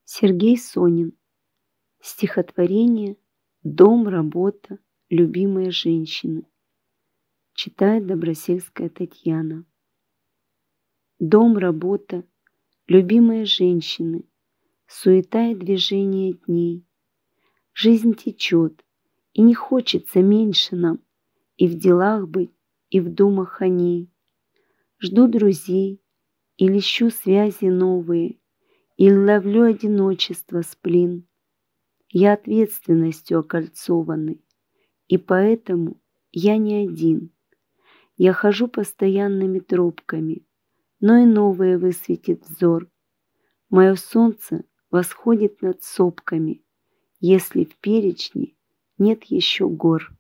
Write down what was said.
Сергей Сонин. Стихотворение «Дом, работа, любимые женщины». Читает Добросельская Татьяна. Дом, работа, любимые женщины, суета и движение дней. Жизнь течет, и не хочется меньше нам и в делах быть, и в думах о ней. Жду друзей, или ищу связи новые, или ловлю одиночество сплин. Я ответственностью окольцованный, и поэтому я не один. Я хожу постоянными тропками, но и новое высветит взор. Мое солнце восходит над сопками, если в перечне нет еще гор.